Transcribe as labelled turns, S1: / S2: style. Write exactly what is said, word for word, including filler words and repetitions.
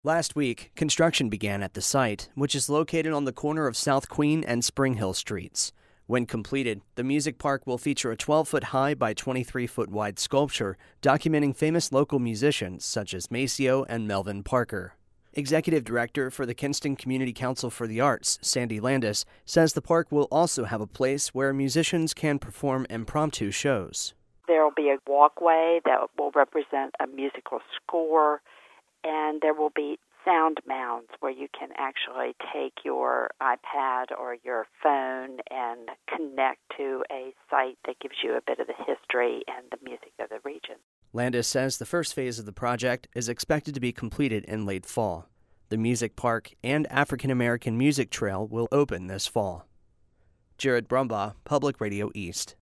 S1: Last week, construction began at the site, which is located on the corner of South Queen and Spring Hill Streets. When completed, the music park will feature a twelve-foot high by twenty-three foot wide sculpture documenting famous local musicians such as Maceo and Melvin Parker. Executive Director for the Kinston Community Council for the Arts, Sandy Landis, says the park will also have a place where musicians can perform impromptu shows.
S2: There will be a walkway that will represent a musical score, and there will be sound mounds where you can actually take your iPad or your phone and connect to a site that gives you a bit of the history and the music of the region.
S1: Landis says the first phase of the project is expected to be completed in late fall. The music park and African American Music Trail will open this fall. Jared Brumbaugh, Public Radio East.